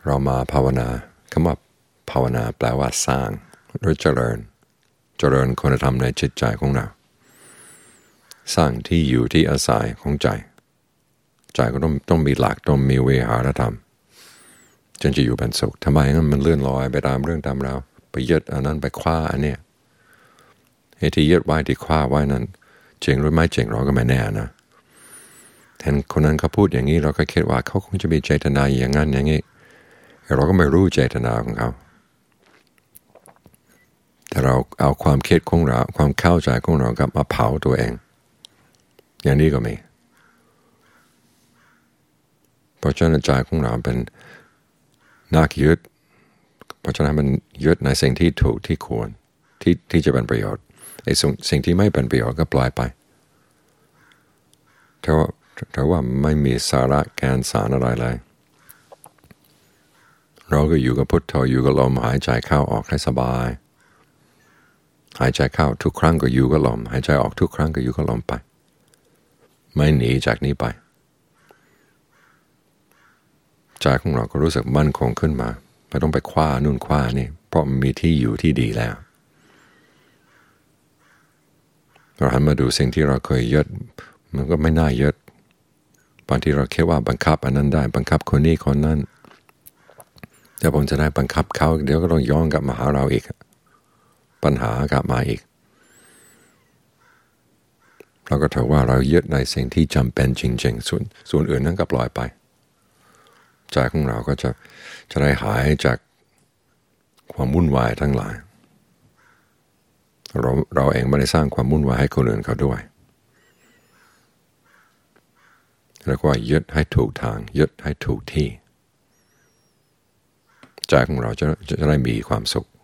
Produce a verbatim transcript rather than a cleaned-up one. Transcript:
เรามาภาวนาคำว่าภาวนาแปลว่าสร้างหรือเจริญเจริญคุณธรรมในจิตใจของเราสร้างที่อยู่ที่อาศัยของใจใจก็ต้องต้องมีหลักต้องมีวิหารธรรมจนจะอยู่เป็นสุขทำไมงั้นมันเลื่อนลอยไปตามเรื่องตามราวไปยึดอันนั้นไปคว้าอันเนี้ยไอ้ที่ยึดไว้ที่คว้าไว้นั้นจริงหรือไม่จริงเราก็ไม่แน่นะแทนคนนั้นเขาพูดอย่างนี้เราก็คิดว่าเขาคงจะมีเจตนาอย่างนั้นอย่างนี้เราก็ไม่รู้เจตนาของเขาแต่เราเอาความคิดของเราความเข้าใจของเรากับมาเผาตัวเองอย่างนี้ก็มีเพราะฉะนั้นใจของเราเป็นนักยึดเพราะฉะนั้นมันยึดในสิ่งที่ถูกที่ควรที่ที่จะเป็นประโยชน์ไอ้สิ่งที่ไม่เป็นประโยชน์ก็ปล่อยไปถ้าว่าถ้าว่าไม่มีสาระแกนสารอะไรเลยเราก็อยู่กับพุทโธอยู่กับลมหายใจเข้าออกให้สบายหายใจเข้าทุกครั้งก็อยู่กับลมหายใจออกทุกครั้งก็อยู่กับลมไปไม่หนีจากนี้ไปใจของเราก็รู้สึกมั่นคงขึ้นมาไม่ต้องไปคว้านู่นคว้านี่เพราะมันมีที่อยู่ที่ดีแล้วเราหันมาดูสิ่งที่เราเคยยึดมันก็ไม่น่ายึดบางทีเราคิดว่าบังคับอันนั้นได้บังคับคนนี้คนนั้นเดี๋ยวผมจะได้บังคับเขาเดี๋ยวก็ต้องย้อนกลับมาหาเราอีกปัญหากลับมาอีกเราก็ถือว่าเรายึดในสิ่งที่จำเป็นจริงๆส่วนส่วนอื่นนั้นก็ปล่อยไปใจของเราก็จะจะได้หายจากความวุ่นวายทั้งหลายเราเราเองไม่ได้สร้างความวุ่นวายให้คนอื่นเขาด้วยเรียกว่ายึดให้ถูกทางยึดให้ถูกที่ใจของเราจะจะได้มีความสุข